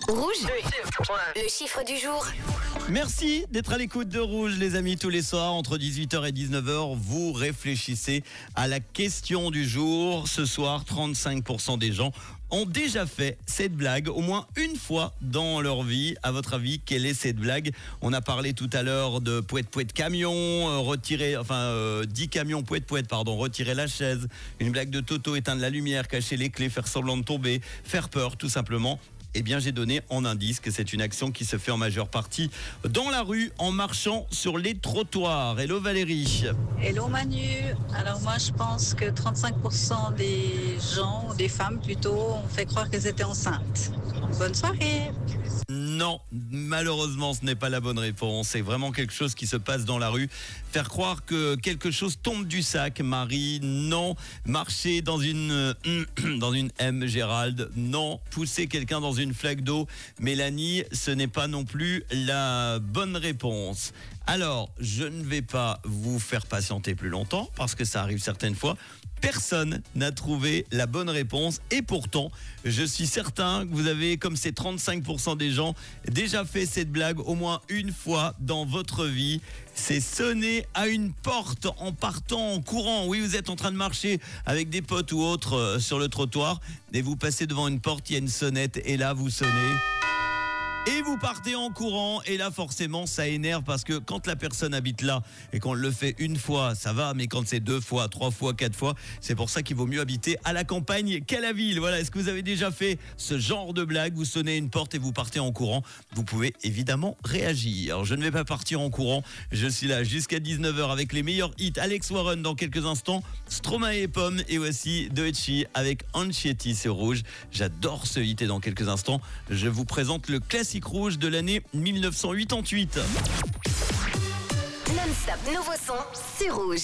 Rouge, le chiffre du jour. Merci d'être à l'écoute de Rouge, les amis. Tous les soirs, entre 18h et 19h, vous réfléchissez à la question du jour. Ce soir, 35% des gens ont déjà fait cette blague au moins une fois dans leur vie. À votre avis, quelle est cette blague? On a parlé tout à l'heure de pouet-pouet camion, 10 camions pouet-pouet, retirer la chaise. Une blague de Toto, éteindre la lumière, cacher les clés, faire semblant de tomber, faire peur, tout simplement. Eh bien, j'ai donné en indice que c'est une action qui se fait en majeure partie dans la rue, en marchant sur les trottoirs. Hello Valérie. Hello Manu, alors moi je pense que 35% des gens, des femmes plutôt, ont fait croire qu'elles étaient enceintes. Bonne soirée. Non, malheureusement, ce n'est pas la bonne réponse. C'est vraiment quelque chose qui se passe dans la rue. Faire croire que quelque chose tombe du sac, Marie, non. Marcher dans une M, Gérald, non. Pousser quelqu'un dans une flaque d'eau, Mélanie, ce n'est pas non plus la bonne réponse. Alors, je ne vais pas vous faire patienter plus longtemps, parce que ça arrive certaines fois. Personne n'a trouvé la bonne réponse et pourtant, je suis certain que vous avez, comme ces 35% des gens, déjà fait cette blague au moins une fois dans votre vie. C'est sonner à une porte en partant en courant. Oui, vous êtes en train de marcher avec des potes ou autres sur le trottoir et vous passez devant une porte, il y a une sonnette et là vous sonnez. Et vous partez en courant et là forcément ça énerve parce que quand la personne habite là et qu'on le fait une fois ça va, mais quand c'est 2 fois, 3 fois, 4 fois, c'est pour ça qu'il vaut mieux habiter à la campagne qu'à la ville. Voilà, est-ce que vous avez déjà fait ce genre de blague? Vous sonnez une porte et vous partez en courant? Vous pouvez évidemment réagir. Je ne vais pas partir en courant, je suis là jusqu'à 19h avec les meilleurs hits. Alex Warren dans quelques instants, Stromae et Pomme et voici Doechi avec Anchietti sur Rouge. J'adore ce hit et dans quelques instants je vous présente le classique rouge de l'année 1988. Non-stop nouveau son, c'est Rouge.